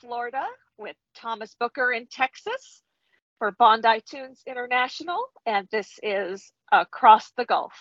Florida with Thomas Booker in Texas for Bondi Tunes International, and this is Across the Gulf.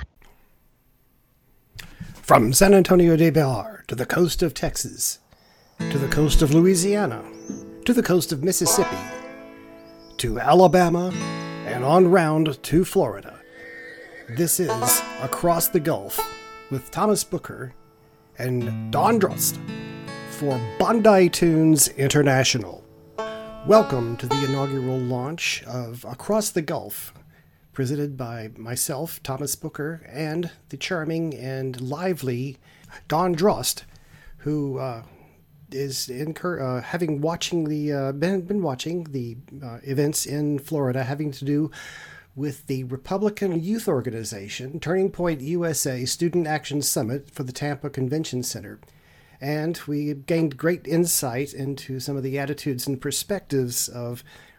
From San Antonio de Bel to the coast of Texas, to the coast of Louisiana, to the coast of Mississippi, to Alabama, and on round to Florida. This is Across the Gulf with Thomas Booker and Dawn Drost for Bondi Tunes International. Welcome to the inaugural launch of Across the Gulf, presented by myself, Thomas Booker, and the charming and lively Dawn Drost, who is having watching the been watching the events in Florida having to do with the Republican Youth Organization Turning Point USA Student Action Summit for the Tampa Convention Center. And we gained great insight into some of the attitudes and perspectives of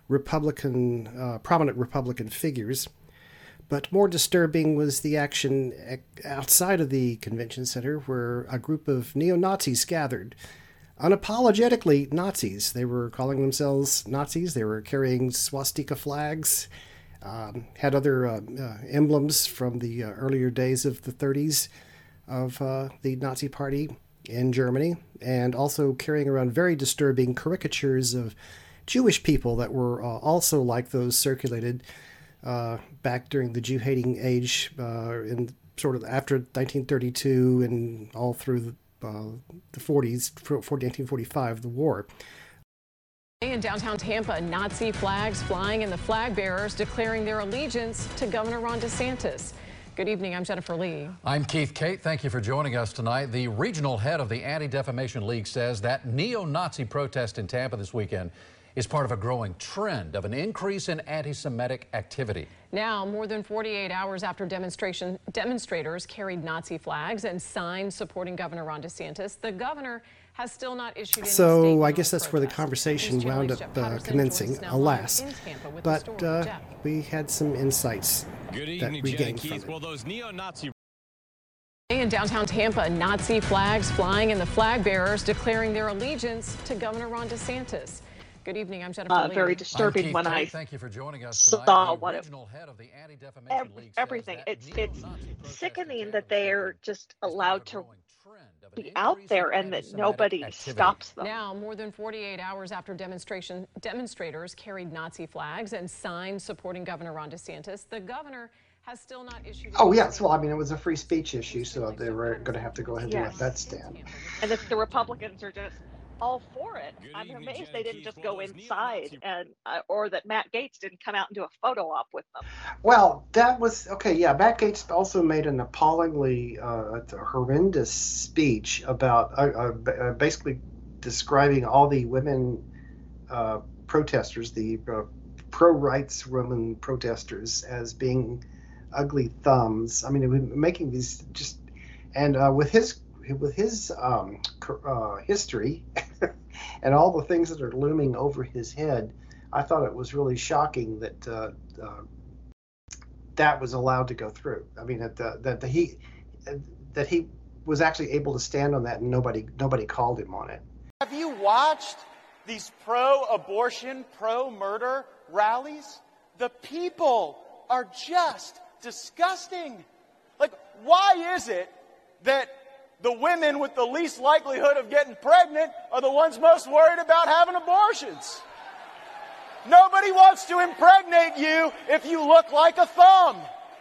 prominent Republican figures. But more disturbing was the action outside of the convention center, where a group of neo-Nazis gathered. Unapologetically Nazis. They were calling themselves Nazis. They were carrying swastika flags, had other emblems from the earlier days of the 30s of the Nazi Party in Germany, and also carrying around very disturbing caricatures of Jewish people that were also like those circulated back during the Jew-hating age in sort of after 1932 and all through the 40s, 1945, the war. In downtown Tampa, Nazi flags flying and the flag bearers declaring their allegiance to Governor Ron DeSantis. Good evening, I'm Jennifer Lee. I'm Keith Kate. Thank you for joining us tonight. The regional head of the Anti-Defamation League says that neo-Nazi protest in Tampa this weekend is part of a growing trend of an increase in anti-Semitic activity. Now, more than 48 hours after demonstrators carried Nazi flags and signs supporting Governor Ron DeSantis, the governor has still not issued any statement. So I guess that's where the conversation wound up commencing, alas. But we had some insights that we gained from it. Well, those neo-Nazi in downtown Tampa, Nazi flags flying and the flag bearers declaring their allegiance to Governor Ron DeSantis. Good evening, I'm Jennifer Lee. Very disturbing when I Thank you for joining us saw tonight. what everything. It's sickening that they are just allowed to be out there and that nobody stops them. Now, more than 48 hours after demonstrators carried Nazi flags and signs supporting Governor Ron DeSantis, the governor has still not issued. Oh, yes. Well, I mean, it was a free speech issue, so they were going to have to go ahead and let that stand. And if the Republicans are just all for it, I'm amazed they didn't just go inside and or that Matt Gaetz didn't come out and do a photo op with them. Well, that was okay. Yeah, Matt Gaetz also made an appallingly horrendous speech about basically describing all the women protesters, the pro-rights women protesters, as being ugly thumbs. I mean, making these just with his history and all the things that are looming over his head, I thought it was really shocking that that was allowed to go through. I mean, that he was actually able to stand on that and nobody called him on it. Have you watched these pro-abortion, pro-murder rallies? The people are just disgusting. Like, why is it that the women with the least likelihood of getting pregnant are the ones most worried about having abortions? Nobody wants to impregnate you if you look like a thumb.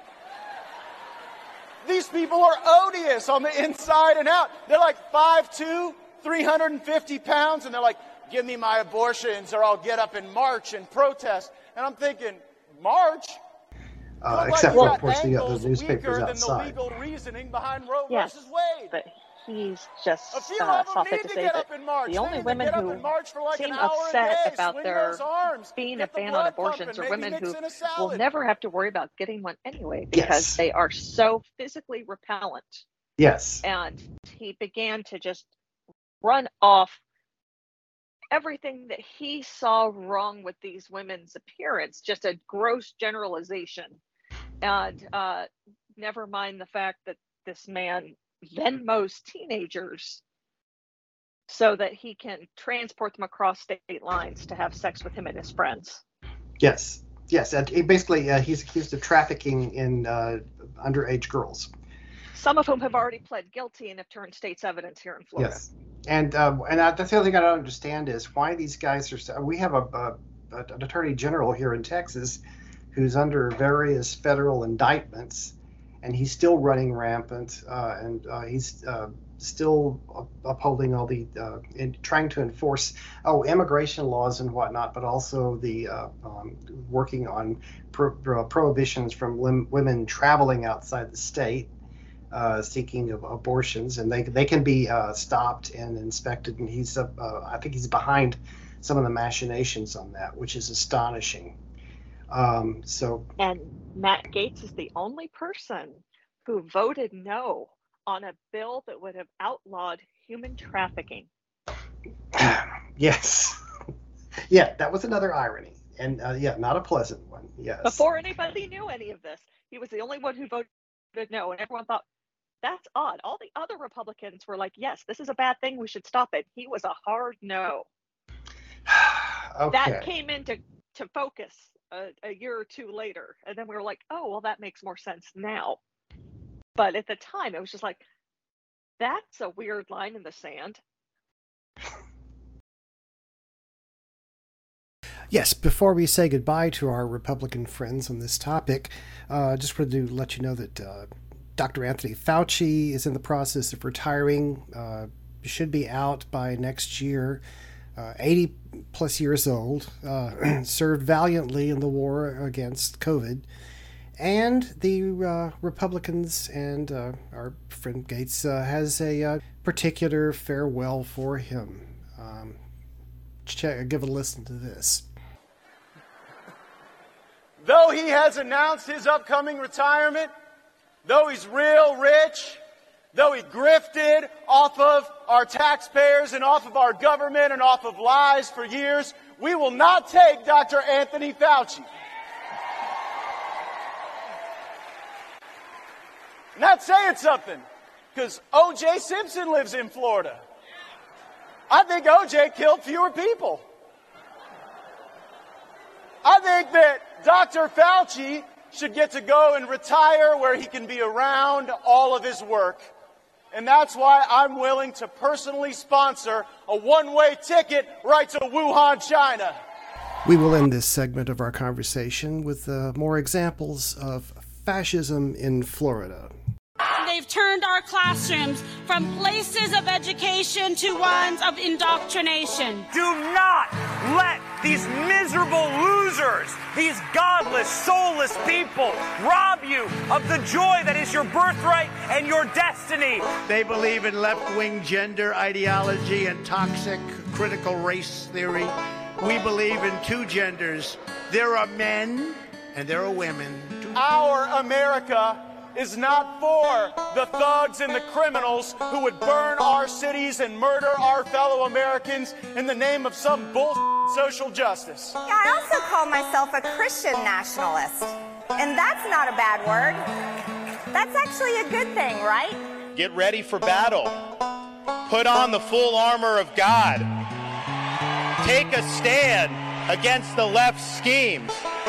These people are odious on the inside and out. They're like 5'2", 350 pounds, and they're like, give me my abortions or I'll get up and march and protest. And I'm thinking, march? Except for, of course, the newspapers outside. The legal reasoning behind Roe Yes, versus Wade. but he's just A few saw of them fit need to to say get that up and march. the only They need to women get up who and march for like seem an hour a upset day, about swing their those arms, being a get the ban on blood abortions pumping, are maybe women mix who in a will salad. never have to worry about getting one anyway because Yes. they are so physically repellent. Yes. And he began to just run off everything that he saw wrong with these women's appearance, just a gross generalization. And never mind the fact that this man Venmos teenagers so that he can transport them across state lines to have sex with him and his friends. Yes. And basically, he's accused of trafficking in underage girls. Some of whom have already pled guilty and have turned state's evidence here in Florida. Yes, and that's the other thing I don't understand is why these guys are. We have an attorney general here in Texas who's under various federal indictments, and he's still running rampant, and he's still upholding all the and trying to enforce immigration laws and whatnot, but also the working on prohibitions from women traveling outside the state, seeking abortions, and they can be stopped and inspected. And he's I think he's behind some of the machinations on that, which is astonishing. And Matt Gaetz is the only person who voted no on a bill that would have outlawed human trafficking. Yes. Yeah, that was another irony. And not a pleasant one. Yes. Before anybody knew any of this, he was the only one who voted no, and everyone thought, that's odd. All the other Republicans were like, yes, this is a bad thing, we should stop it. He was a hard no. Okay. That came into focus a year or two later, and then we were like, oh, well, that makes more sense now. But at the time, it was just like, that's a weird line in the sand. Yes, before we say goodbye to our Republican friends on this topic, just wanted to let you know that Dr. Anthony Fauci is in the process of retiring. Should be out by next year. 80 plus years old, served valiantly in the war against COVID. And the Republicans and our friend Gaetz has a particular farewell for him. Give a listen to this. Though he has announced his upcoming retirement, though he's real rich, though he grifted off of our taxpayers and off of our government and off of lies for years, we will not take Dr. Anthony Fauci. And that's saying something, because O.J. Simpson lives in Florida. I think O.J. killed fewer people. I think that Dr. Fauci should get to go and retire where he can be around all of his work. And that's why I'm willing to personally sponsor a one-way ticket right to Wuhan, China. We will end this segment of our conversation with more examples of fascism in Florida. They've turned our classrooms from places of education to ones of indoctrination. Do not let these miserable losers, these godless, soulless people, rob you of the joy that is your birthright and your destiny. They believe in left-wing gender ideology and toxic critical race theory. We believe in two genders. There are men and there are women. Our America is not for the thugs and the criminals who would burn our cities and murder our fellow Americans in the name of some bullshit social justice. Yeah, I also call myself a Christian nationalist. And that's not a bad word. That's actually a good thing, right? Get ready for battle. Put on the full armor of God. Take a stand against the left's schemes.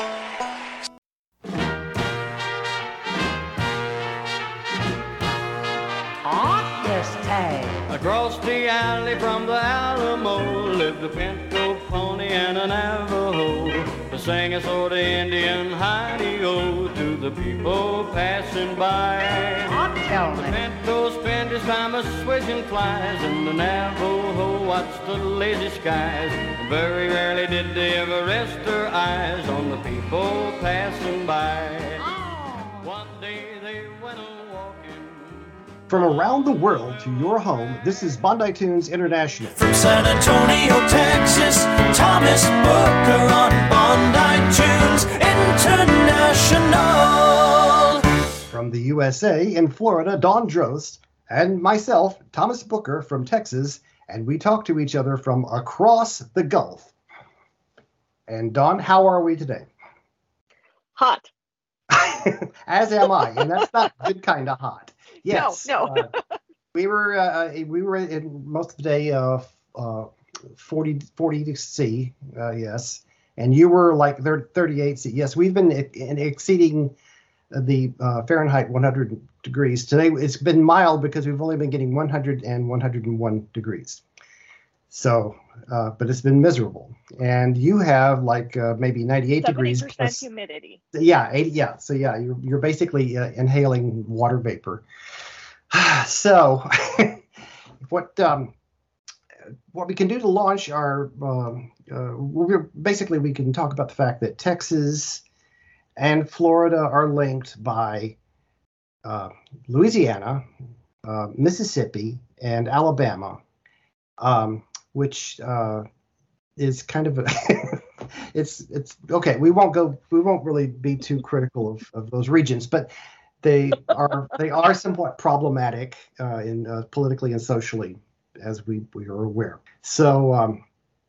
Across the alley from the Alamo lived a Pinto pony and a Navajo. They sang a sort of Indian hi-de-o to the people passing by. The Pinto spent his time a-switching flies, and the Navajo watched the lazy skies. Very rarely did they ever rest their eyes on the people passing by. One day they went a-walking. From around the world to your home, this is Bondi Tunes International. From San Antonio, Texas, Thomas Booker on Bondi Tunes International. From the USA, in Florida, Dawn Drost, and myself, Thomas Booker from Texas, and we talk to each other from across the Gulf. And Dawn, how are we today? Hot. As am I, and that's not good kind of hot. Yes. No. We were in most of the day 40 C, yes, and you were like 38 C. Yes, we've been exceeding the Fahrenheit 100 degrees. Today it's been mild because we've only been getting 100 and 101 degrees. So, but it's been miserable. And you have like maybe 98 degrees. 70% humidity. Yeah, 80. Yeah, so yeah, you're basically inhaling water vapor. So, what we can do to launch our basically we can talk about the fact that Texas and Florida are linked by Louisiana, Mississippi, and Alabama, which is kind of a it's okay. We won't really be too critical of those regions, but they are somewhat problematic in politically and socially, as we are aware. So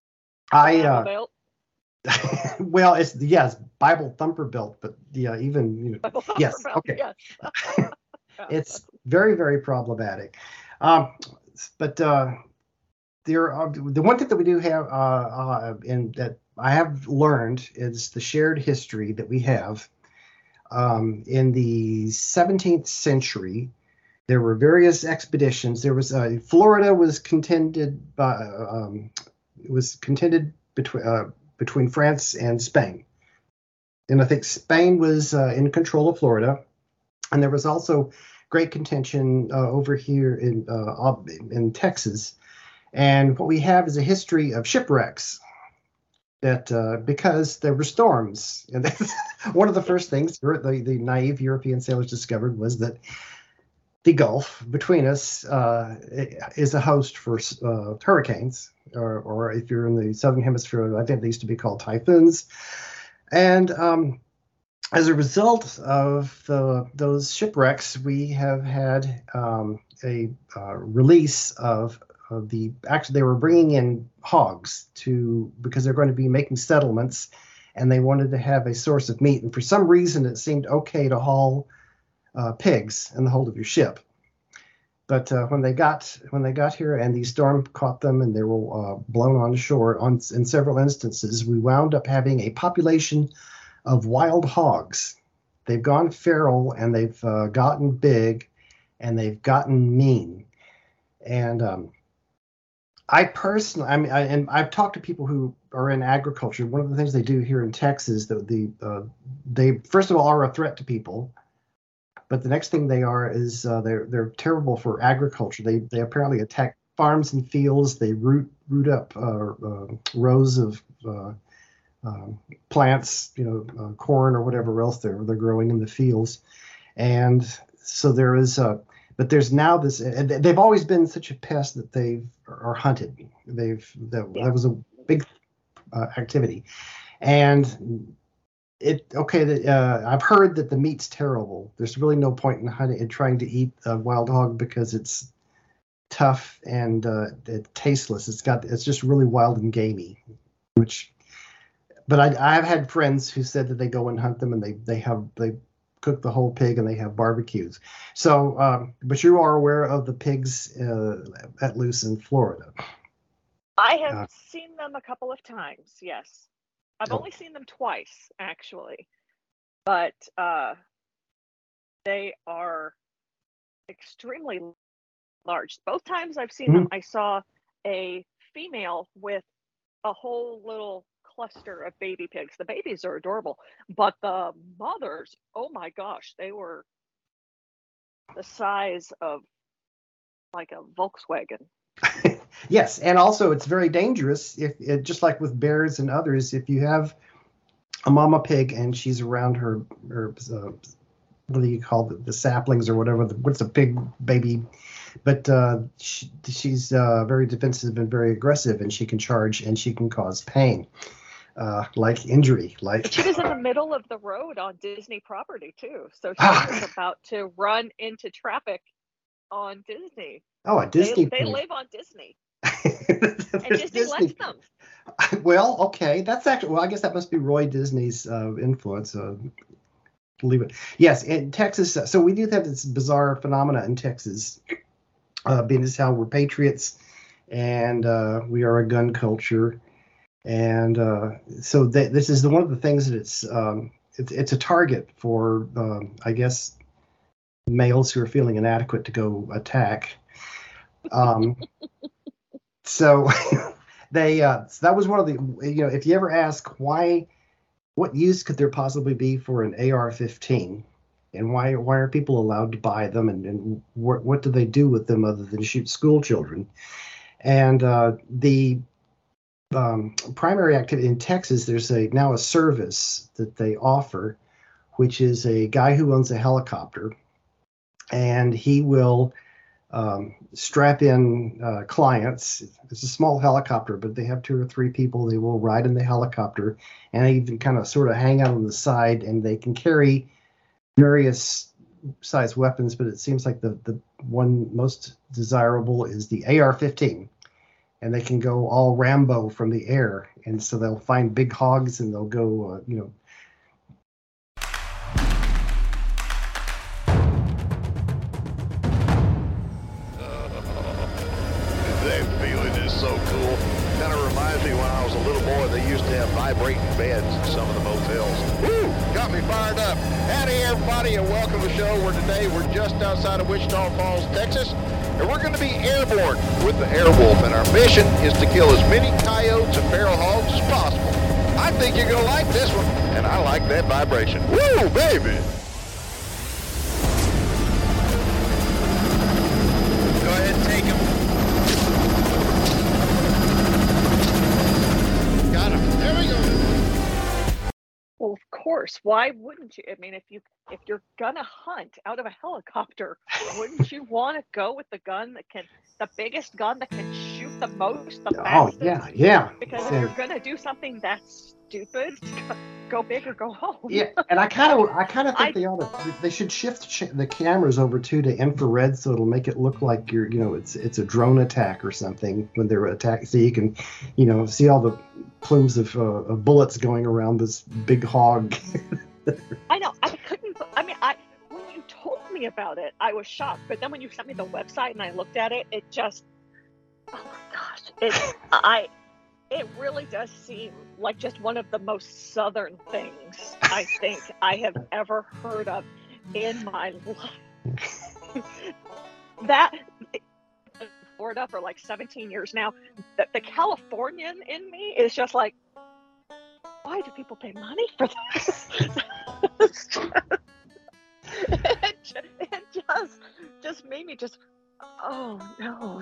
well, it's Bible thumper belt, but yeah, even yes, okay, yes. It's very, very problematic. But there are, the one thing that we do have, and that I have learned is the shared history that we have. In the 17th century, there were various expeditions. There was Florida was contended between France and Spain, and I think Spain was in control of Florida, and there was also great contention over here in Texas. And what we have is a history of shipwrecks that because there were storms, and that's one of the first things the naive European sailors discovered was that the Gulf between us is a host for hurricanes, or if you're in the southern hemisphere, I think they used to be called typhoons. And as a result of those shipwrecks, we have had a release of actually they were bringing in hogs because they're going to be making settlements, and they wanted to have a source of meat. And for some reason, it seemed okay to haul pigs in the hold of your ship. But when they got here and the storm caught them and they were blown on shore, in several instances, we wound up having a population of wild hogs. They've gone feral, and they've gotten big, and they've gotten mean. And I personally, and I've talked to people who are in agriculture. One of the things they do here in Texas, they first of all are a threat to people, but the next thing they are is they're terrible for agriculture. They apparently attack farms and fields. They root up rows of plants, corn or whatever else they're growing in the fields, and so there is but there's now this, and they've always been such a pest that they are hunted. That was a big activity, and I've heard that the meat's terrible. There's really no point in hunting and trying to eat a wild hog because it's tough and tasteless. It's just really wild and gamey. But I've had friends who said that they go and hunt them, and they cook the whole pig and they have barbecues. So, but you are aware of the pigs at loose in Florida. I have seen them a couple of times. Yes, I've only seen them twice actually, but they are extremely large. Both times I've seen them, I saw a female with a whole little cluster of baby pigs. The babies are adorable, but the mothers, oh my gosh, they were the size of like a Volkswagen. Yes, and also it's very dangerous if just like with bears and others, if you have a mama pig and she's around her what do you call the saplings or whatever, what's a pig baby, but she's very defensive and very aggressive, and she can charge and she can cause pain. Like injury, But she was in the middle of the road on Disney property too, so she was about to run into traffic on Disney. Oh, a Disney. They live on Disney, and Disney lets them. Well, okay, that's actually. Well, I guess that must be Roy Disney's influence. Believe it. Yes, in Texas. So we do have this bizarre phenomena in Texas being as how we're patriots and we are a gun culture. And so this is one of the things that it's a target for, I guess, males who are feeling inadequate to go attack. So so that was one of the, if you ever ask what use could there possibly be for an AR-15, and why are people allowed to buy them, and what do they do with them other than shoot school children? And the primary activity in Texas, there's now a service that they offer, which is a guy who owns a helicopter, and he will strap in clients. It's a small helicopter, but they have 2 or 3 people. They will ride in the helicopter, and they even kind of sort of hang out on the side, and they can carry various size weapons, but it seems like the one most desirable is the AR-15, and they can go all Rambo from the air. And so they'll find big hogs and they'll go, That feeling is so cool. Kind of reminds me when I was a little boy, they used to have vibrating beds in some of the motels. Woo! Got me fired up. Howdy, everybody, and welcome to the show where today we're just outside of Wichita Falls, Texas, and we're going to be airborne with the Airwolf, and our mission is to kill as many coyotes and feral hogs as possible. I think you're going to like this one, and I like that vibration. Woo, baby! Go ahead and take him. Got him. There we go. Well, of course. Why wouldn't you? I mean, if you're gonna hunt out of a helicopter, wouldn't you want to go with the biggest gun that can shoot the most, the fastest? Oh, yeah. Because if you're gonna do something that's stupid, go big or go home. Yeah, and I kind of think they should shift the cameras over to infrared, so it'll make it look like it's a drone attack or something when they're attacked, so you can see all the plumes of bullets going around this big hog. I know. When you told me about it, I was shocked. But then when you sent me the website and I looked at it, it just, oh my gosh, it really does seem like just one of the most southern things I think I have ever heard of in my life. That Florida for like 17 years now. The Californian in me is just like, why do people pay money for this? it just made me just, oh no.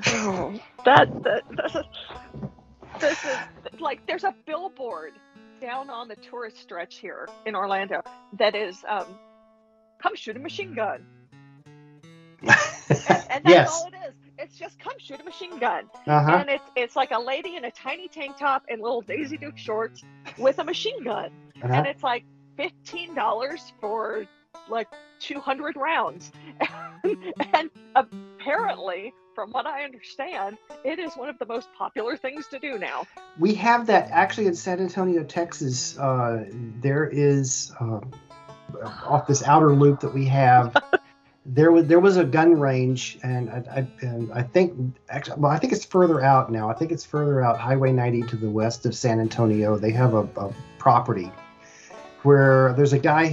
This is like, there's a billboard down on the tourist stretch here in Orlando that is, come shoot a machine gun. and that's yes. all it is. It's just come shoot a machine gun. Uh-huh. And it's like a lady in a tiny tank top and little Daisy Duke shorts with a machine gun. Uh-huh. And it's like $15 for like 200 rounds. And apparently, from what I understand, it is one of the most popular things to do now. We have that actually in San Antonio, Texas. There is off this outer loop that we have. There was a gun range, and I think it's further out now. I think it's further out, Highway 90 to the west of San Antonio. They have a property where there's a guy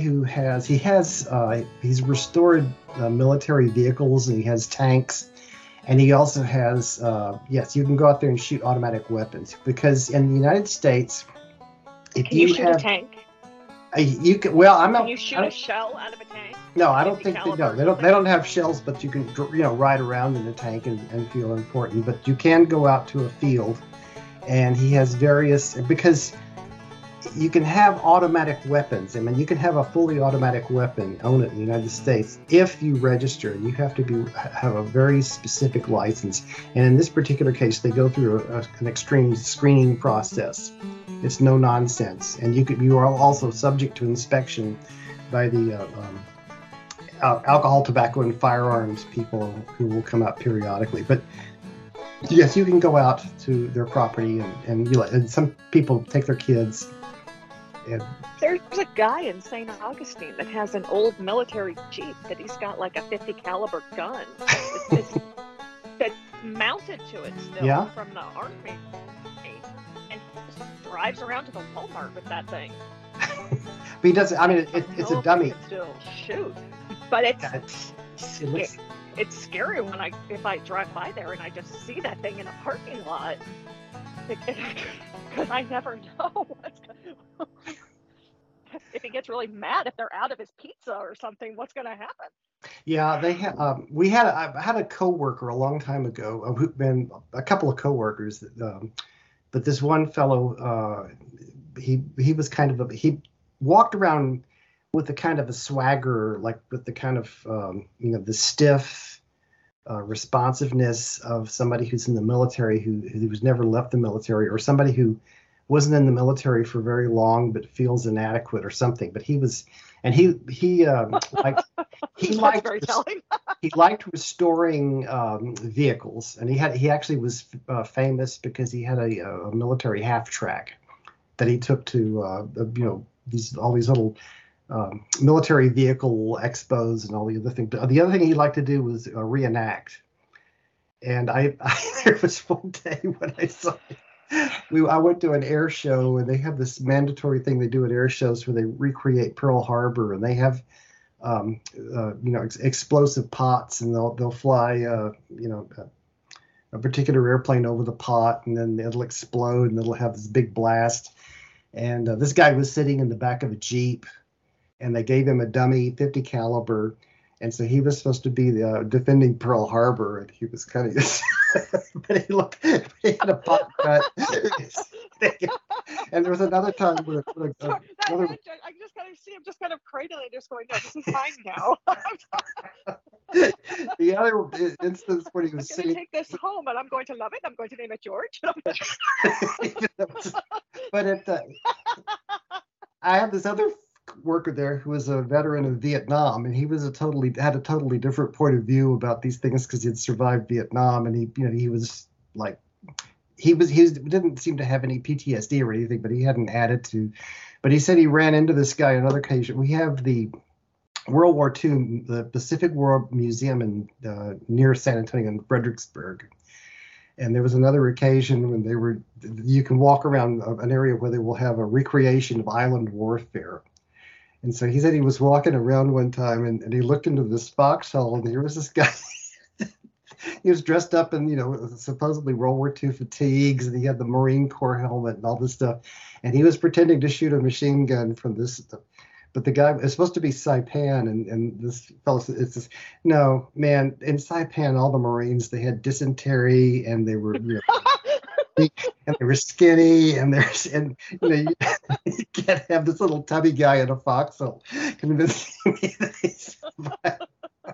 he's restored military vehicles, and he has tanks, and he also has you can go out there and shoot automatic weapons, because in the United States, if can you shoot a tank? You can. Well, Can you shoot a shell out of a tank? No, I don't think they do. They don't have shells, but you can ride around in a tank and feel important. But you can go out to a field, and he has various, because you can have automatic weapons. I mean, you can have a fully automatic weapon, own it in the United States, if you register. You have to have a very specific license. And in this particular case, they go through an extreme screening process. It's no nonsense. And you are also subject to inspection by the alcohol, tobacco, and firearms people who will come out periodically. But yes, you can go out to their property, and some people take their kids. There's a guy in St. Augustine that has an old military Jeep that he's got like a .50 caliber gun. mounted to it still Yeah. from the army, and just drives around to the Walmart with that thing. But he doesn't. I mean, it's a dummy. It can still shoot, but it's It looks, it's scary when if I drive by there and I just see that thing in a parking lot, because I never know what's gonna, if he gets really mad if they're out of his pizza or something, what's going to happen? yeah, they have. I had a coworker a long time ago, and a couple of coworkers, but this one fellow, he was kind of he walked around with the kind of a swagger, like with the kind of the stiff responsiveness of somebody who's in the military who was never left the military, or somebody who wasn't in the military for very long but feels inadequate or something. But he was, and he liked he liked restoring vehicles, and he actually was famous because he had a military half track that he took to all these little military vehicle expos and all the other things. But the other thing he liked to do was reenact. And I there was one day when I saw it. I went to an air show, and they have this mandatory thing they do at air shows where they recreate Pearl Harbor, and they have explosive pots, and they'll fly a particular airplane over the pot, and then it'll explode, and it'll have this big blast. And this guy was sitting in the back of a Jeep, and they gave him a dummy 50 caliber. And so he was supposed to be defending Pearl Harbor, and he was kind of, but he had a pot cut. And there was another time where I just kind of see him just kind of cradling, just going, "No, this is mine now." The other instance when he was I'm going to take this home, and I'm going to love it. I'm going to name it George. But I had this other worker there who was a veteran of Vietnam, and he was had a totally different point of view about these things because he had survived Vietnam, and he was like he didn't seem to have any PTSD or anything, but he had an attitude. But he said he ran into this guy on another occasion. We have the World War II, the Pacific War Museum in near San Antonio in Fredericksburg. And there was another occasion when you can walk around an area where they will have a recreation of island warfare. And so he said he was walking around one time, and he looked into this foxhole, and there was this guy. He was dressed up in, supposedly World War II fatigues, and he had the Marine Corps helmet and all this stuff. And he was pretending to shoot a machine gun from this. But the guy was supposed to be Saipan, and this fellow says, "No, man, in Saipan, all the Marines, they had dysentery, and they were, and they were skinny, and you can't have this little tubby guy in a foxhole convincing me that he's survived."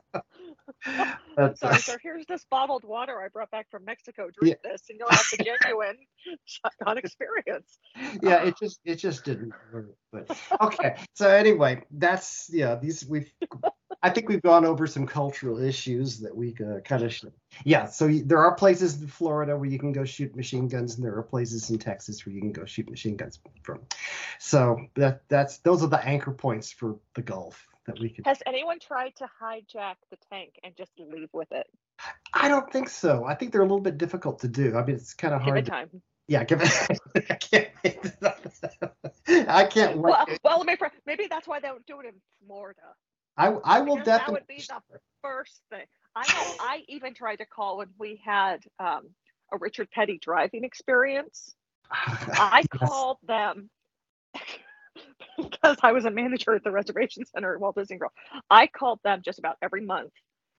Sorry, sir, here's this bottled water I brought back from Mexico. Drink this, and you'll have the genuine shotgun experience. Yeah, it just didn't work. But okay, so anyway, that's I think we've gone over some cultural issues that we kind of should. Yeah, so there are places in Florida where you can go shoot machine guns, and there are places in Texas where you can go shoot machine guns from. So those are the anchor points for the Gulf that we could. Has anyone tried to hijack the tank and just leave with it? I don't think so. I think they're a little bit difficult to do. I mean, it's kind of hard. Give it time. Yeah, give it. I can't wait. Well, maybe that's why they don't do it in Florida. I will definitely. That would be the first thing. I even tried to call when we had a Richard Petty driving experience. I called them because I was a manager at the reservation center at Walt Disney World. I called them just about every month.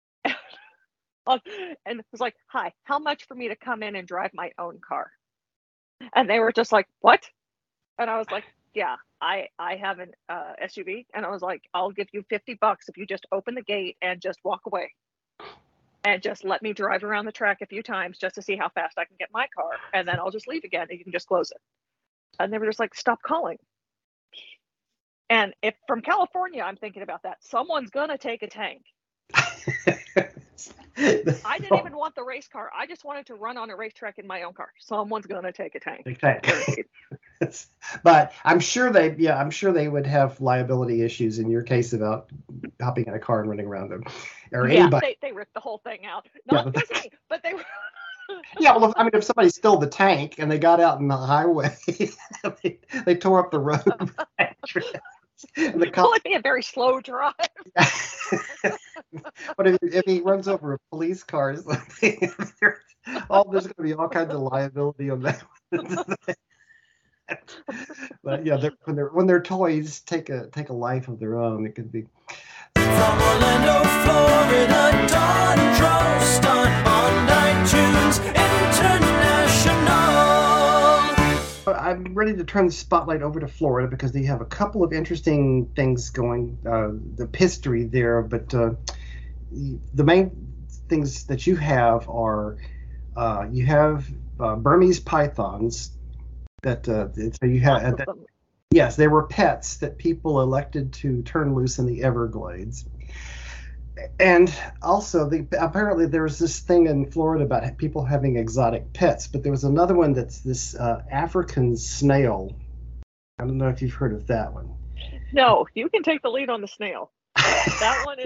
And it was like, "Hi, how much for me to come in and drive my own car?" And they were just like, "What?" And I was like, "Yeah, I have an SUV." And I was like, "I'll give you $50 if you just open the gate and just walk away. And just let me drive around the track a few times just to see how fast I can get my car. And then I'll just leave again and you can just close it." And they were just like, "Stop calling." And if from California, I'm thinking about that. Someone's going to take a tank. I didn't even want the race car. I just wanted to run on a racetrack in my own car. Someone's going to take a tank. Okay. But I'm sure they would have liability issues in your case about hopping in a car and running around them, or anybody. They ripped the whole thing out. Not just me, but they were. Yeah, well, I mean, if somebody stole the tank and they got out in the highway, they tore up the road. And the Well, it'd be a very slow drive. But if he runs over a police car, there's going to be all kinds of liability on that. But yeah, when their toys take a life of their own, it could be. From Orlando, Florida, Don Trost on iTunes International. I'm ready to turn the spotlight over to Florida because they have a couple of interesting things going, the history there, but the main things that you have are you have Burmese pythons that so you have. Yes, they were pets that people elected to turn loose in the Everglades. And also, apparently there was this thing in Florida about people having exotic pets, but there was another one that's this African snail. I don't know if you've heard of that one. No, you can take the lead on the snail. That one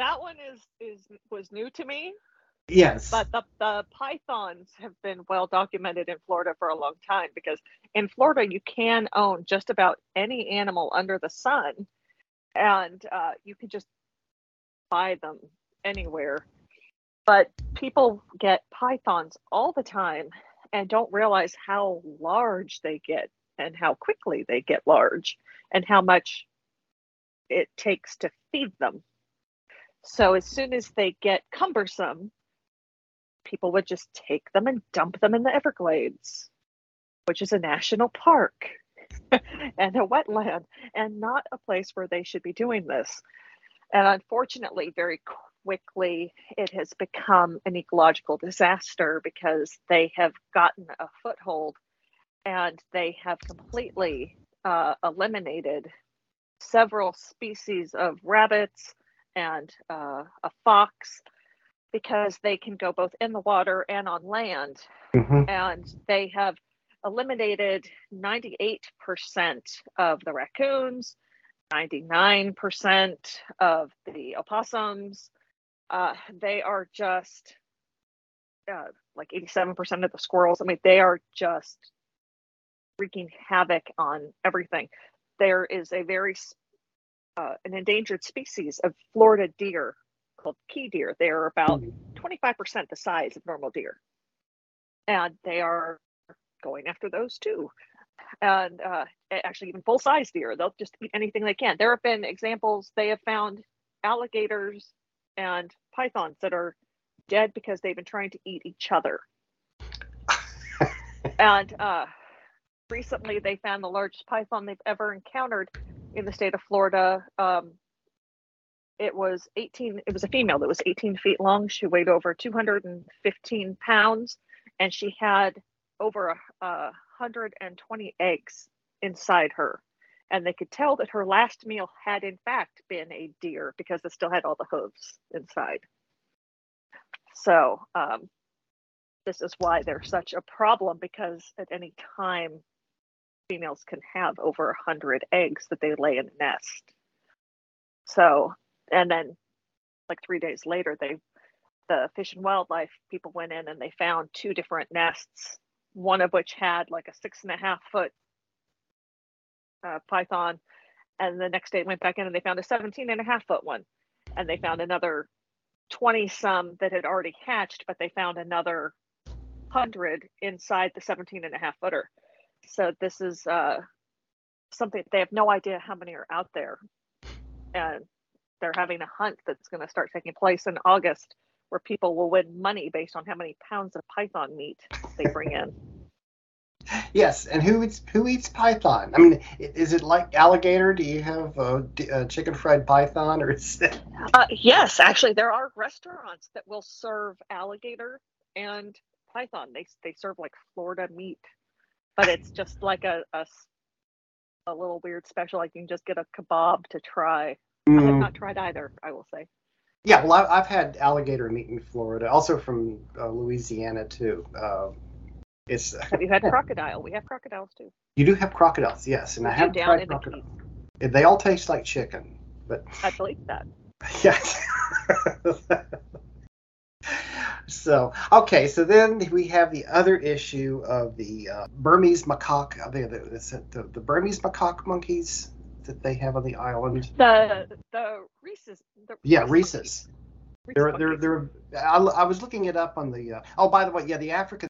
was new to me. Yes. But the pythons have been well documented in Florida for a long time, because in Florida you can own just about any animal under the sun, and you can just buy them anywhere. But people get pythons all the time and don't realize how large they get and how quickly they get large and how much it takes to feed them. So as soon as they get cumbersome, people would just take them and dump them in the Everglades, which is a national park and a wetland and not a place where they should be doing this. And unfortunately, very quickly, it has become an ecological disaster because they have gotten a foothold and they have completely eliminated several species of rabbits and a fox, because they can go both in the water and on land. Mm-hmm. And they have eliminated 98% of the raccoons, 99% of the opossums. They are just like 87% of the squirrels. I mean, they are just wreaking havoc on everything. There is a very an endangered species of Florida deer called key deer. They are about 25% the size of normal deer, and they are going after those too. And actually, even full-size deer, they'll just eat anything they can. There have been examples. They have found alligators and pythons that are dead because they've been trying to eat each other. And recently, they found the largest python they've ever encountered in the state of Florida. It was a female that was 18 feet long. She weighed over 215 pounds, and she had over 120 eggs inside her. And they could tell that her last meal had in fact been a deer because it still had all the hooves inside. So this is why they're such a problem, because at any time, females can have over 100 eggs that they lay in a nest. So, and then like 3 days later, the Fish and Wildlife people went in and they found 2 different nests, one of which had like a 6.5 foot python. And the next day went back in and they found a 17.5 foot one. And they found another 20 some that had already hatched, but they found another 100 inside the 17.5 footer. So this is something they have no idea how many are out there. And they're having a hunt that's going to start taking place in August, where people will win money based on how many pounds of python meat they bring in. Yes, and who eats python? I mean, is it like alligator? Do you have a chicken fried python, or is it? Yes, actually, there are restaurants that will serve alligator and python. They serve like Florida meat, but it's just like a little weird special. Like you can just get a kebab to try. I have not tried either, I will say. Yeah, well, I've had alligator meat in Florida, also from Louisiana too. Have you had crocodile? We have crocodiles too. You do have crocodiles, yes, and I have tried crocodile. They all taste like chicken, but I believe that. Yes. So, okay, so then we have the other issue of the Burmese macaque, the Burmese macaque monkeys that they have on the island. The rhesus. Rhesus. They're. I was looking it up on the. Oh, by the way, the African.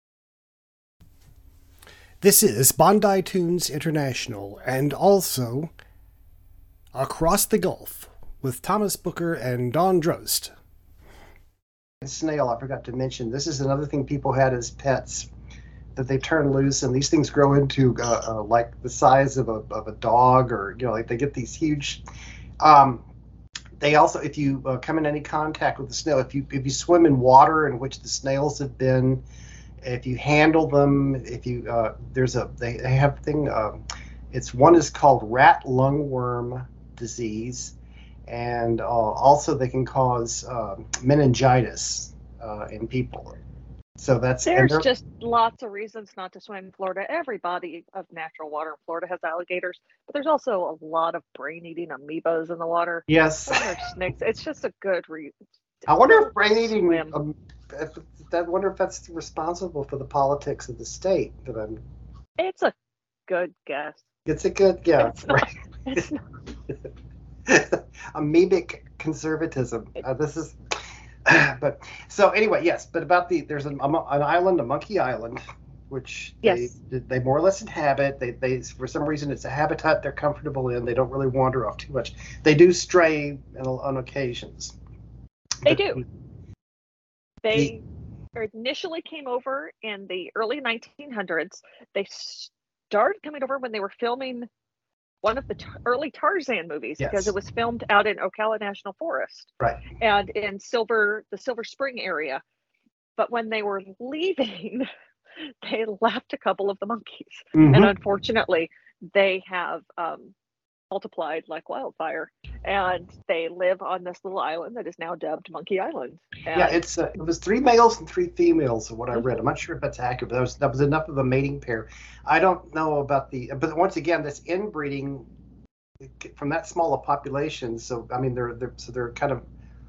This is Bondi Tunes International, and also Across the Gulf with Thomas Booker and Don Drost. Snail, I forgot to mention, this is another thing people had as pets that they turn loose, and these things grow into like the size of a dog, or like they get these huge. They also, if you come in any contact with the snail, if you swim in water in which the snails have been, if you handle them, if you they have thing. One is called rat lungworm disease. And also they can cause meningitis in people. So there's just lots of reasons not to swim in Florida. Every body of natural water in Florida has alligators, but there's also a lot of brain-eating amoebas in the water. Yes. Snakes. It's just a good reason. I wonder if brain-eating. I wonder if that's responsible for the politics of the state. It's a good guess. It's a good guess. It's not. Amoebic conservatism. This is, but so anyway, yes. But about there's an island, a monkey island, which they more or less inhabit. They for some reason it's a habitat they're comfortable in. They don't really wander off too much. They do stray on occasions. They do. They initially came over in the early 1900s. They started coming over when they were filming one of the early Tarzan movies, because it was filmed out in Ocala National Forest, right, and in the Silver Spring area. But when they were leaving, they left a couple of the monkeys, and unfortunately, they have multiplied like wildfire, and they live on this little island that is now dubbed Monkey Island. And it was 3 males and 3 females of what I read. I'm not sure if that's accurate, but that was enough of a mating pair. I don't know about but once again, this inbreeding from that small a population. So I mean, they're kind of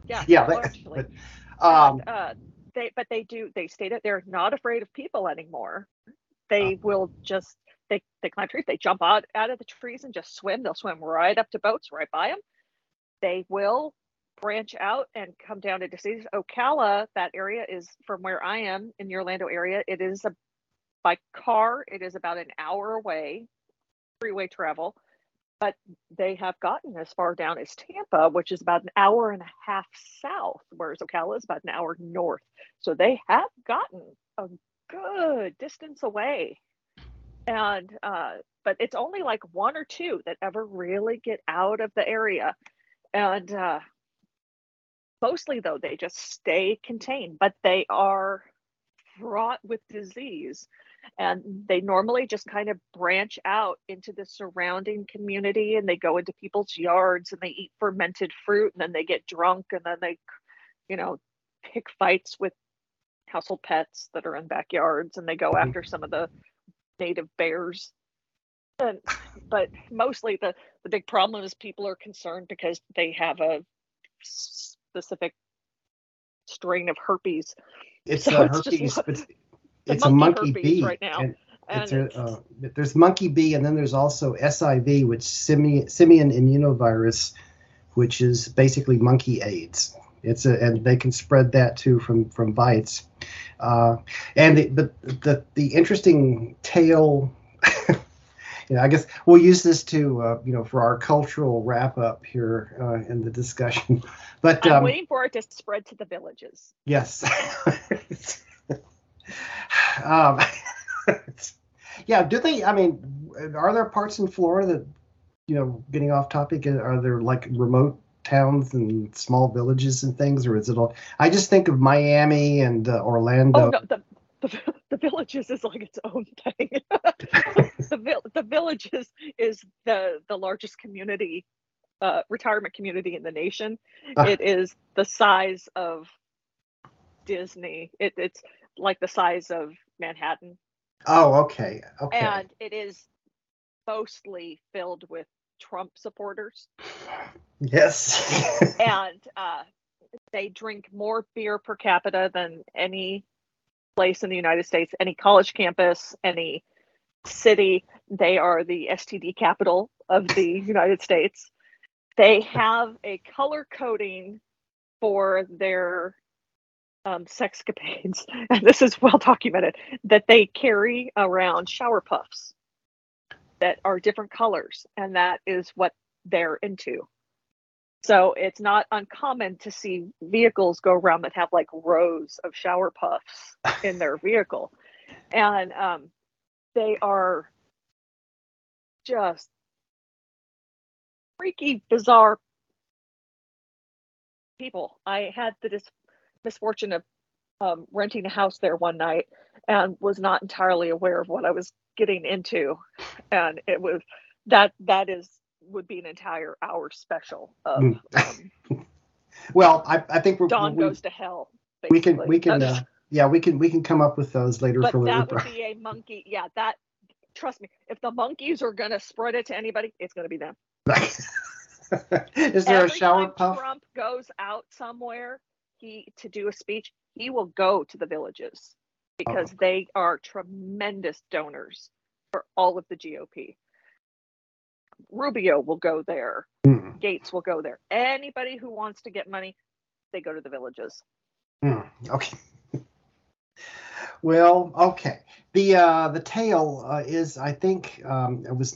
they state that they're not afraid of people anymore. They will just. They climb trees. They jump out of the trees and just swim. They'll swim right up to boats, right by them. They will branch out and come down to cities. Ocala, that area is from where I am in the Orlando area. It is by car. It is about an hour away, freeway travel. But they have gotten as far down as Tampa, which is about an hour and a half south, whereas Ocala is about an hour north. So they have gotten a good distance away. And but it's only like 1 or 2 that ever really get out of the area, and mostly though they just stay contained. But they are fraught with disease, and they normally just kind of branch out into the surrounding community, and they go into people's yards and they eat fermented fruit, and then they get drunk, and then they pick fights with household pets that are in backyards, and they go after some of the native bears. But mostly the big problem is people are concerned because they have a specific strain of herpes. It's herpes. It's a monkey bee right now. There's monkey bee, and then there's also SIV, which simian immunovirus, which is basically monkey AIDS. And they can spread that too from bites. And the interesting tale, I guess we'll use this to for our cultural wrap up here in the discussion. But I'm waiting for it to spread to the villages. Yes. Do they? I mean, are there parts in Florida that, getting off topic, are there like remote towns and small villages and things, or is it all? I just think of Miami and Orlando. Oh no, the villages is like its own thing. The villages is the largest community, retirement community in the nation. It is the size of Disney. It's like the size of Manhattan. Oh, okay. And it is mostly filled with Trump supporters. Yes. And They drink more beer per capita than any place in the United States, any college campus, any city. They are the STD capital of the United States. They have a color coding for their sexcapades, and this is well documented, that they carry around shower puffs that are different colors, and that is what they're into. So it's not uncommon to see vehicles go around that have like rows of shower puffs in their vehicle. And they are just freaky, bizarre people. I had the misfortune of renting a house there one night and was not entirely aware of what I was getting into. And it was would be an entire hour special of well, I think Dawn Goes to Hell. Basically. We can come up with those later. But that would be a monkey. Yeah, that, trust me, if the monkeys are going to spread it to anybody, it's going to be them. Is there a shower puff? Trump goes out somewhere to do a speech, he will go to the villages because they are tremendous donors for all of the GOP. Rubio will go there. Gates will go there. Anybody who wants to get money, they go to the villages. Okay. Well, okay. The tale is, I think, it was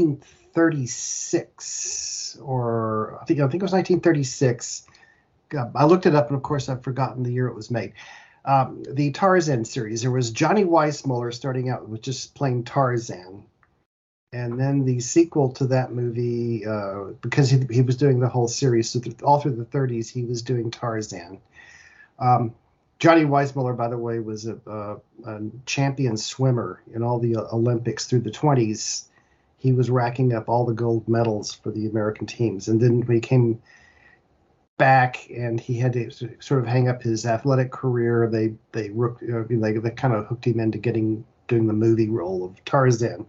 1936, or I think it was 1936. I looked it up, and of course, I've forgotten the year it was made. The Tarzan series. There was Johnny Weissmuller starting out with just plain Tarzan. And then the sequel to that movie, because he was doing the whole series, so all through the 30s, he was doing Tarzan. Johnny Weissmuller, by the way, was a champion swimmer in all the Olympics through the 20s. He was racking up all the gold medals for the American teams. And then when he came back and he had to sort of hang up his athletic career, they kind of hooked him into doing the movie role of Tarzan.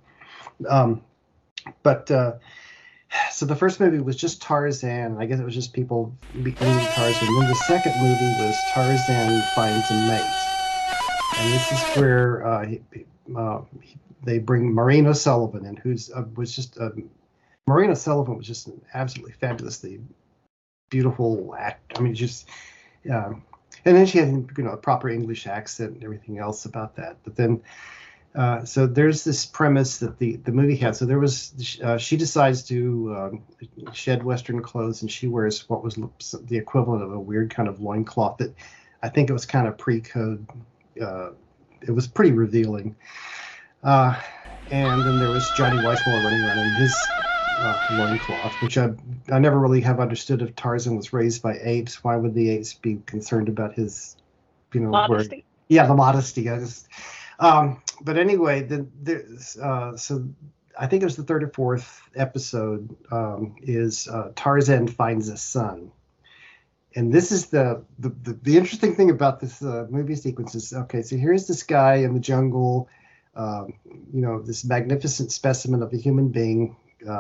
So the first movie was just Tarzan. I guess it was just people becoming Tarzan. Then the second movie was Tarzan Finds a Mate. And this is where they bring Maureen O'Sullivan in, Maureen O'Sullivan was just an absolutely fabulously beautiful act. I mean, and then she had a proper English accent and everything else about that. But then so there's this premise that the movie had. So there was she decides to shed Western clothes, and she wears what was the equivalent of a weird kind of loincloth that I think it was kind of pre-code. It was pretty revealing. And then there was Johnny Weissmuller running around in his loincloth, which I never really have understood. If Tarzan was raised by apes, why would the apes be concerned about his, modesty? The modesty. But anyway, so I think it was the third or fourth episode is Tarzan Finds a Son. And this is the interesting thing about this movie sequence is, okay, so here's this guy in the jungle, this magnificent specimen of a human being,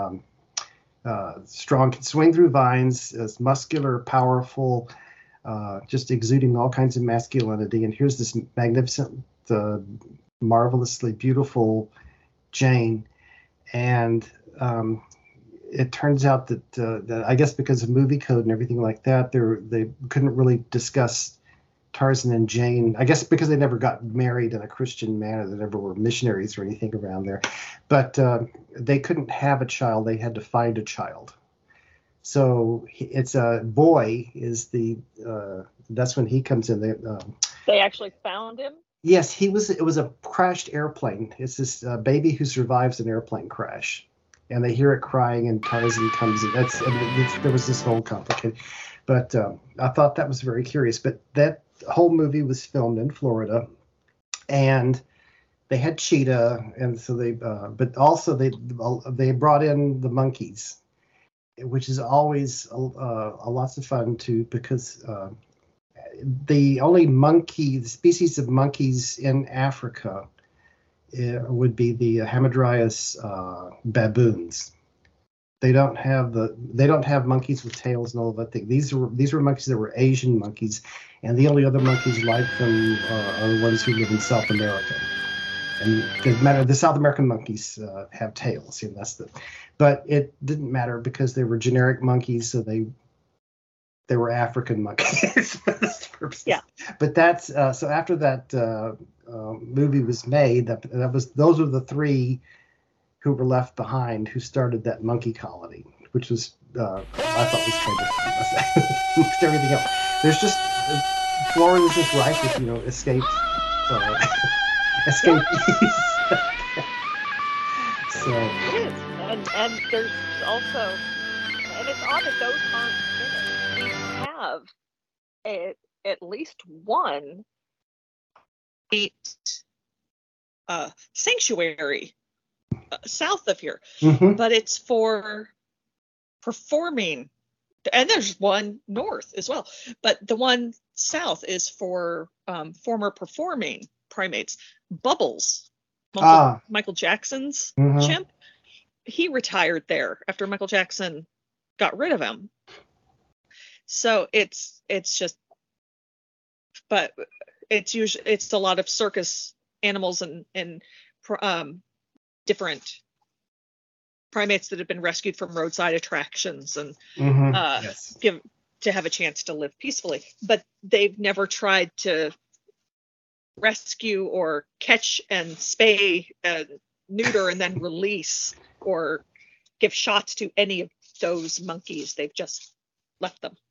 strong, can swing through vines, is muscular, powerful, just exuding all kinds of masculinity. And here's this magnificent, marvelously beautiful Jane, and it turns out that I guess because of movie code and everything like that, they couldn't really discuss Tarzan and Jane. I guess because they never got married in a Christian manner, they never were missionaries or anything around there. But they couldn't have a child; they had to find a child. So it's a boy is that's when he comes in. They actually found him. Yes, it was a crashed airplane. It's this baby who survives an airplane crash, and they hear it crying, and Tarzan comes in. There was this whole complicated, but I thought that was very curious. But that whole movie was filmed in Florida, and they had cheetah, and so but also they brought in the monkeys, which is always a lots of fun too, because the only species of monkeys in Africa would be the Hamadryas baboons. They don't have monkeys with tails and all of that thing. These were monkeys that were Asian monkeys, and the only other monkeys like them are the ones who live in South America. And it doesn't matter. The South American monkeys have tails, and but it didn't matter because they were generic monkeys, so they were African monkeys. Yeah. But that's so after that movie was made, those were the three who were left behind who started that monkey colony, which was I thought was kind of mixed everything else. There's just Florida's just rife with escaped escapees. So it is, and there's also, and it's odd that those aren't in it. We have at least one sanctuary south of here, but it's for performing, and there's one north as well, but the one south is for former performing primates. Bubbles, Michael Jackson's chimp, he retired there after Michael Jackson got rid of him. So it's just, but it's a lot of circus animals and different primates that have been rescued from roadside attractions and give to have a chance to live peacefully. But they've never tried to rescue or catch and spay and neuter and then release or give shots to any of those monkeys. They've just left them.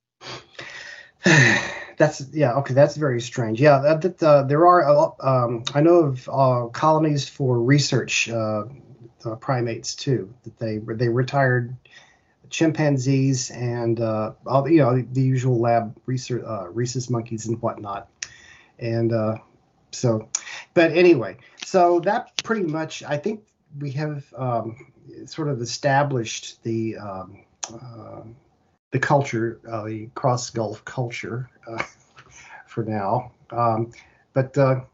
That's very strange. Yeah, there are I know of colonies for research primates too, that they retired chimpanzees and all the usual lab research rhesus monkeys and whatnot, and so, but anyway, so that pretty much, I think we have sort of established the culture, the cross Gulf culture for now. But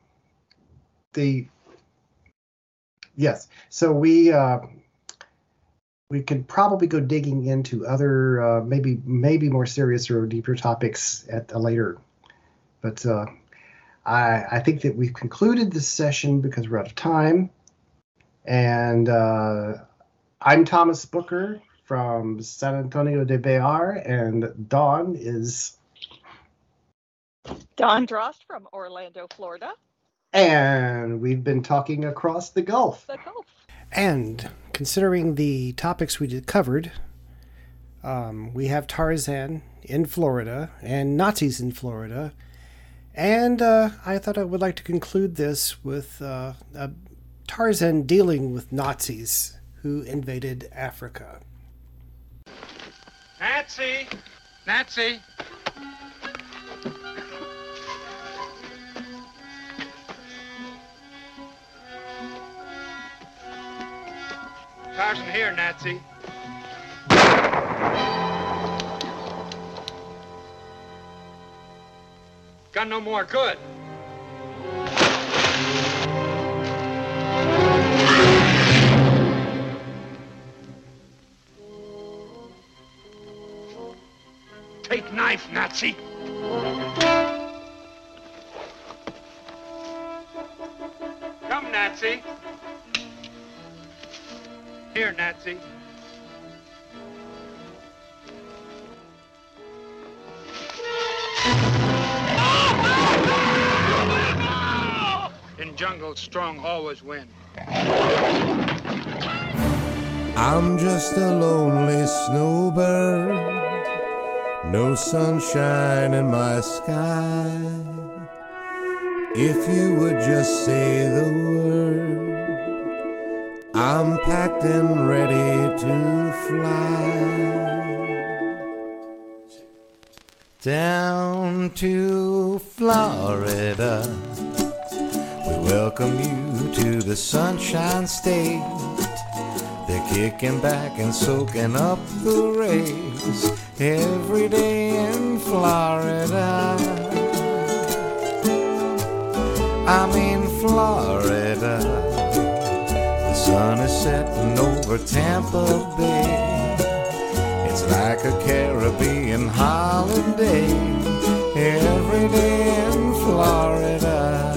so we could probably go digging into other maybe more serious or deeper topics at a later. But I think that we've concluded this session because we're out of time. And I'm Thomas Booker from San Antonio de Bexar, and Dawn is Dawn Drost from Orlando, Florida. And we've been talking across the Gulf. And considering the topics we covered, we have Tarzan in Florida and Nazis in Florida. And I thought I would like to conclude this with Tarzan dealing with Nazis who invaded Africa. Nazi! Tarzan here, Nazi. Got no more good. Take knife, Nazi. Come, Nazi. Here, Nazi. In jungle, strong always win. I'm just a lonely snowbird, no sunshine in my sky. If you would just say the word, I'm packed and ready to fly. Down to Florida, we welcome you to the Sunshine State. They're kicking back and soaking up the rays every day in Florida. I'm in Florida. The sun is setting over Tampa Bay. like a Caribbean holiday every day in Florida.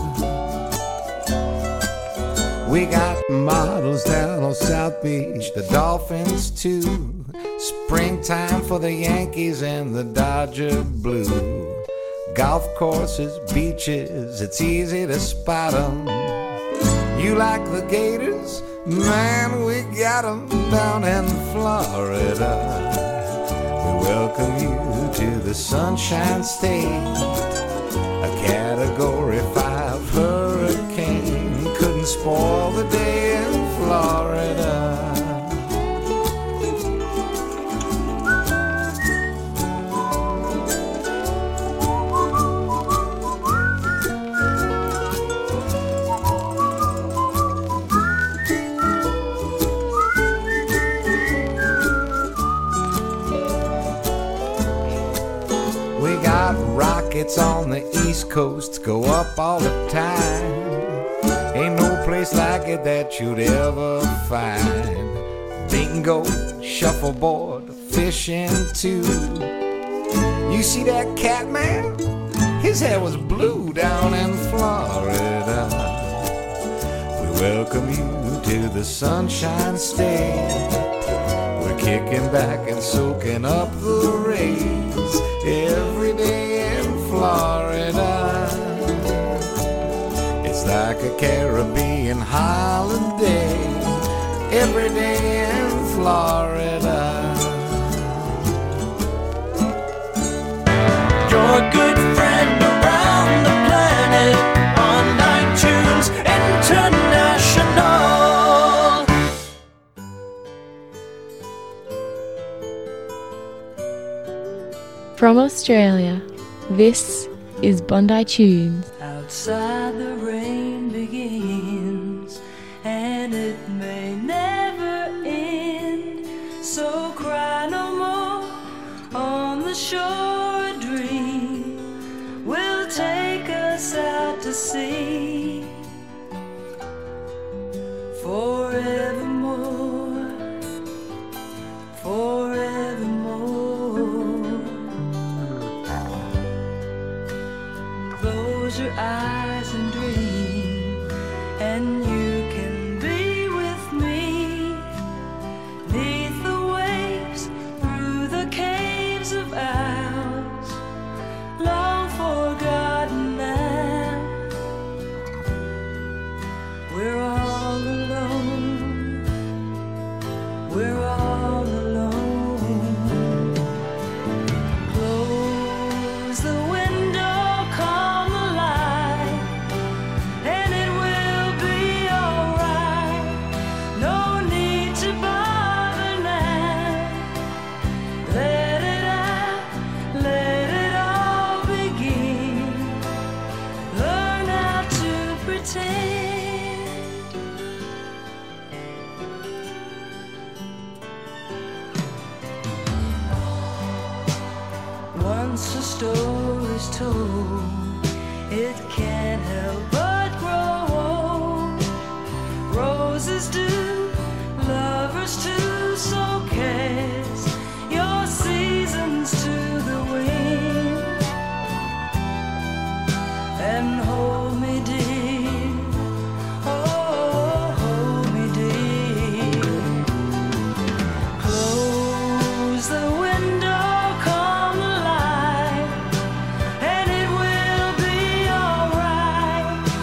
We got models down on South Beach, the Dolphins too. Springtime for the Yankees and the Dodger blue. Golf courses, beaches, it's easy to spot 'em. You like the Gators? Man, we got 'em down in Florida. We welcome you to the Sunshine State. A Category 5 hurricane couldn't spoil the day in Florida. Rockets on the East Coast go up all the time. Ain't no place like it that you'd ever find. Bingo, shuffleboard, fishing too. You see that cat man? His hair was blue down in Florida. We welcome you to the Sunshine State. We're kicking back and soaking up the rays every day in Florida. It's like a Caribbean holiday every day in Florida. You're a good friend around the planet on iTunes International. From Australia, this is Bondi Tunes. Outside the rain begins, and it may never end. So cry no more on the shore. A dream will take us out to sea forevermore, forevermore. Close your eyes and dream, and you can be with me. Neath the waves, through the caves of ours, long forgotten now. We're all alone, we're all alone. Close the window, calm the light, and it will be alright. No need to bother now. Let it out, let it all begin. Learn how to pretend. Once a story's told, it can't help but grow old. Roses do, lovers too, so cast your seasons to the wind and hold me dear, oh, hold me dear. Close the window, calm the light, and it will be alright.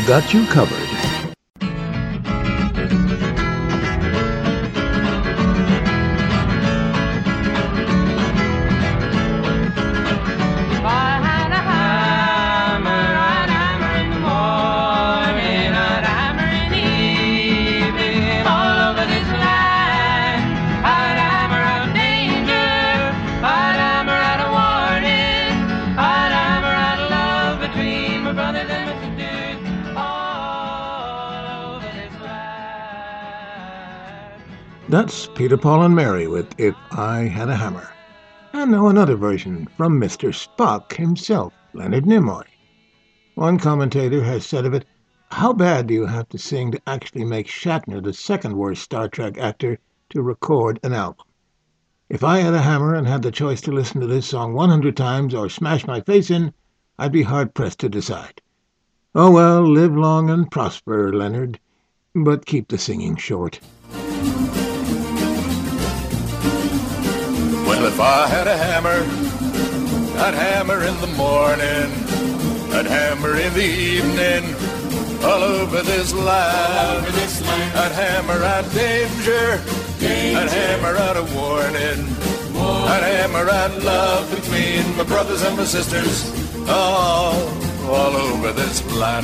we've got you covered. That's Peter, Paul and Mary with If I Had a Hammer. And now another version from Mr. Spock himself, Leonard Nimoy. One commentator has said of it, how bad do you have to sing to actually make Shatner the second worst Star Trek actor to record an album? If I had a hammer and had the choice to listen to this song 100 times or smash my face in, I'd be hard-pressed to decide. Oh well, live long and prosper, Leonard, but keep the singing short. Well, if I had a hammer, I'd hammer in the morning, I'd hammer in the evening, all over this land. I'd hammer out danger, I'd hammer out a warning, I'd hammer out love between my brothers and my sisters, all over this land.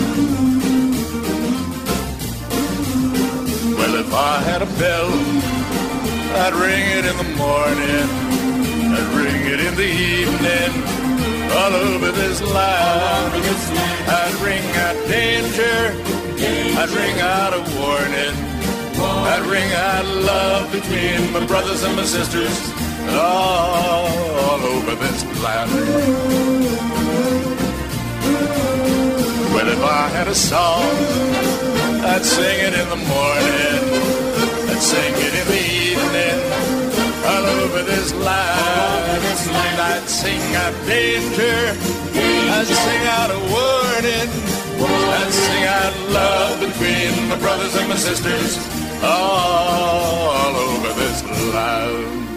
Well, if I had a bell, I'd ring it in the morning, I'd ring it in the evening, all over this land. I'd ring out danger, I'd ring out a warning, I'd ring out love between my brothers and my sisters, all over this land. Well, if I had a song, I'd sing it in the morning, I'd sing it in the evening, all over this land. I'd sing out danger, I'd sing out a warning, I'd sing out love between my brothers and my sisters, all over this land.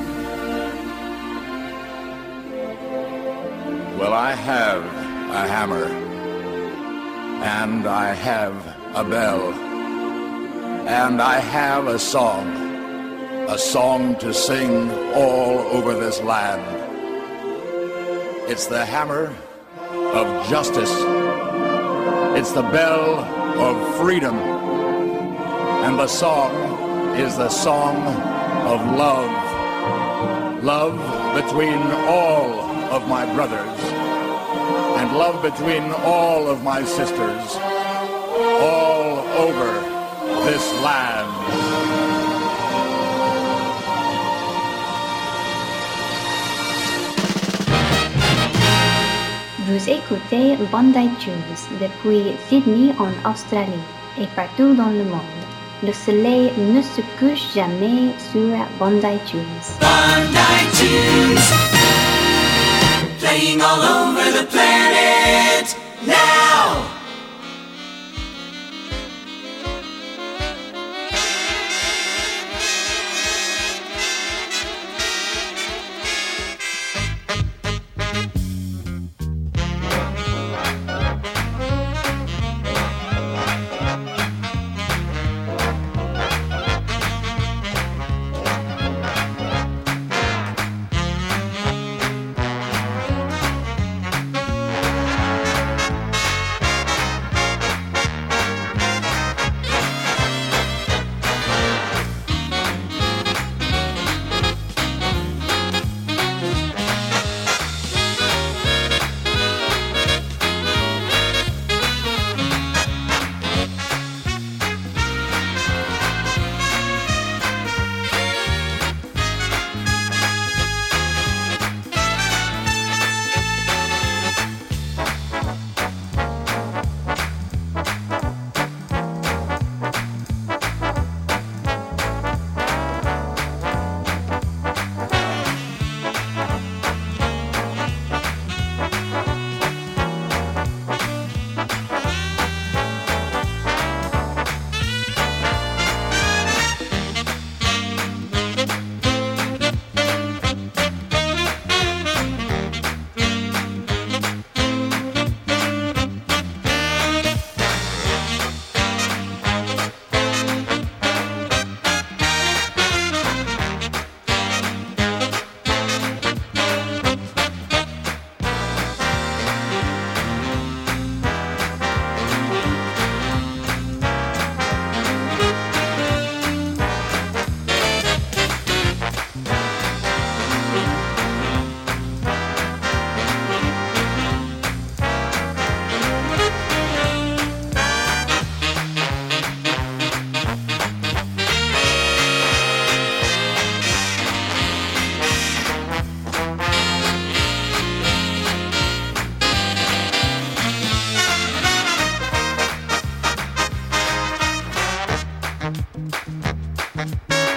Well, I have a hammer, and I have a bell, and I have a song to sing all over this land. It's the hammer of justice. It's the bell of freedom. And the song is the song of love. Love between all of my brothers and love between all of my sisters all over this land. Vous écoutez Bondi Tunes depuis Sydney en Australie et partout dans le monde. Le soleil ne se couche jamais sur Bondi Tunes. Bondi Tunes, playing all over the planet now.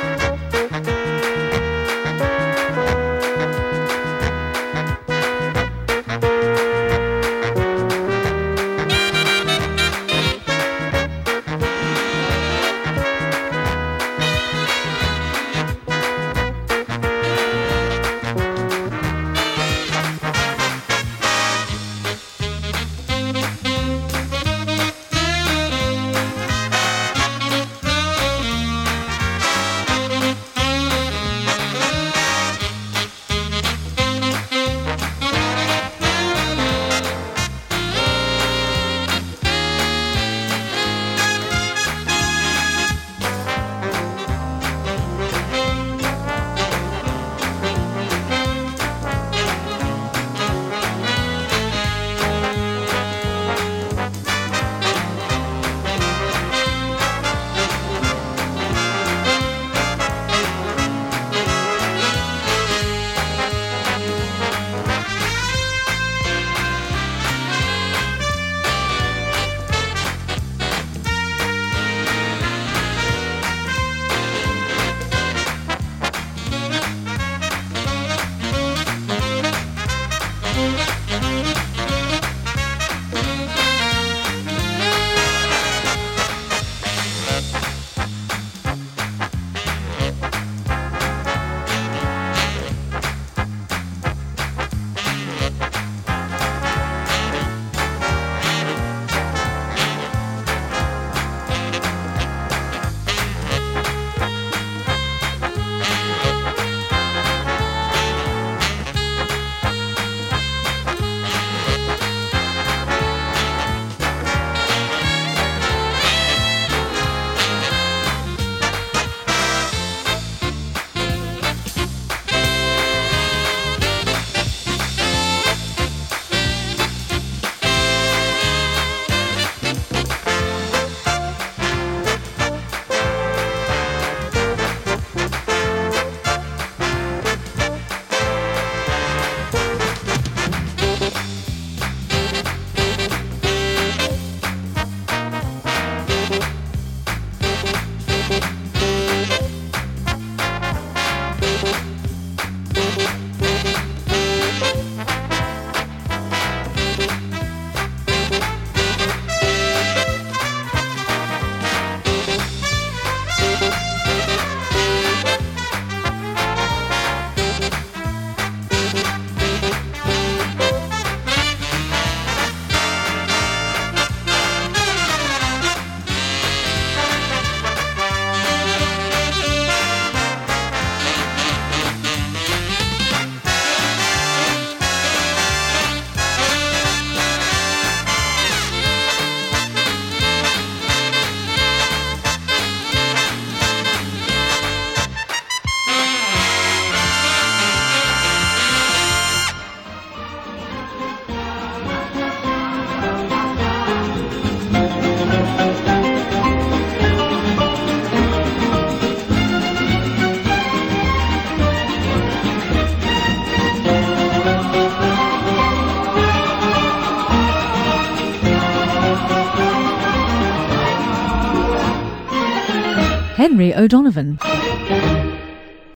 Henry O'Donovan.